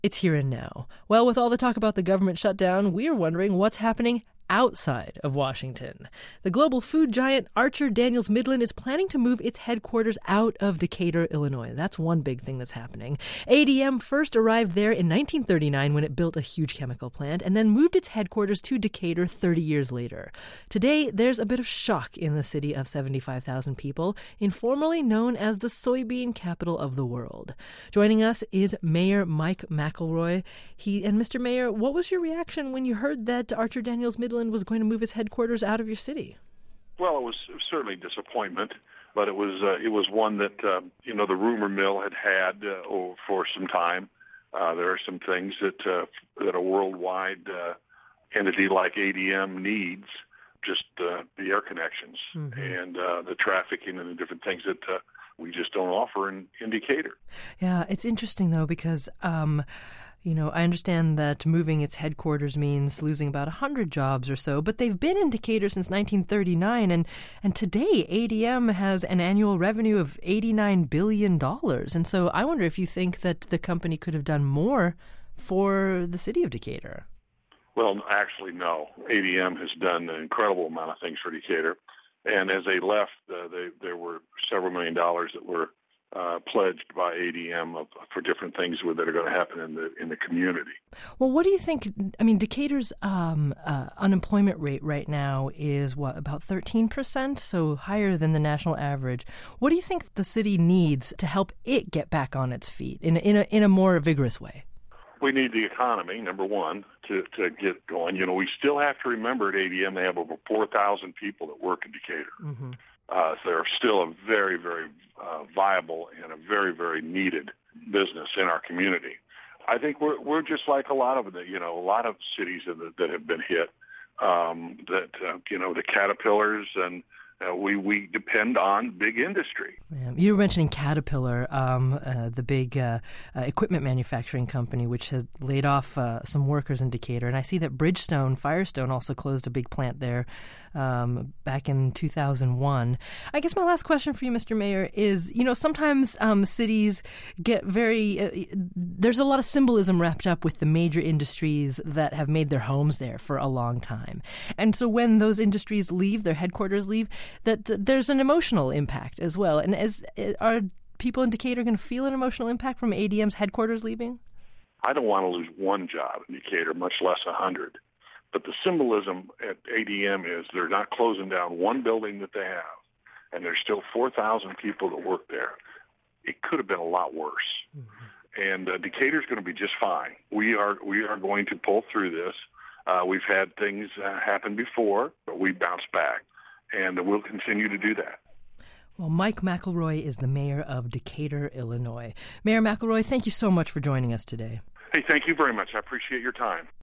It's here and now. Well, with all the talk about the government shutdown, we're wondering what's happening outside of Washington. The global food giant Archer Daniels Midland is planning to move its headquarters out of Decatur, Illinois. That's one big thing that's happening. ADM first arrived there in 1939 when it built a huge chemical plant and then moved its headquarters to Decatur 30 years later. Today, there's a bit of shock in the city of 75,000 people, informally known as the soybean capital of the world. Joining us is Mayor Mike McElroy. Mr. Mayor, what was your reaction when you heard that Archer Daniels Midland was going to move its headquarters out of your city? Well, it was certainly disappointment, but it was one that the rumor mill had for some time. There are some things that a worldwide entity like ADM needs, just the air connections and the trafficking and the different things that we just don't offer in Decatur. Yeah, it's interesting though because I understand that moving its headquarters means losing about 100 jobs or so, but they've been in Decatur since 1939, and today ADM has an annual revenue of $89 billion. And so I wonder if you think that the company could have done more for the city of Decatur. Well, actually, no. ADM has done an incredible amount of things for Decatur. And as they left, there were several $1 million that were pledged by ADM for different things that are going to happen in the community. Well, what do you think? I mean, Decatur's unemployment rate right now is about 13%, so higher than the national average. What do you think the city needs to help it get back on its feet in a more vigorous way? We need the economy, number one, to get going. We still have to remember at ADM they have over 4,000 people that work in Decatur. Mm-hmm. So they're still a very, very viable and a very, very needed business in our community. I think we're just like a lot of a lot of cities that have been hit. The Caterpillars and we depend on big industry. Yeah. You were mentioning Caterpillar, the big equipment manufacturing company, which has laid off some workers in Decatur. And I see that Firestone also closed a big plant there back in 2001. I guess my last question for you, Mr. Mayor, is, sometimes cities get there's a lot of symbolism wrapped up with the major industries that have made their homes there for a long time. And so when those industries leave, their headquarters leave, that there's an emotional impact as well. And are people in Decatur going to feel an emotional impact from ADM's headquarters leaving? I don't want to lose one job in Decatur, much less 100. But the symbolism at ADM is they're not closing down one building that they have, and there's still 4,000 people that work there. It could have been a lot worse. Mm-hmm. And Decatur's going to be just fine. We are going to pull through this. We've had things happen before, but we bounce back. And we'll continue to do that. Well, Mike McElroy is the mayor of Decatur, Illinois. Mayor McElroy, thank you so much for joining us today. Hey, thank you very much. I appreciate your time.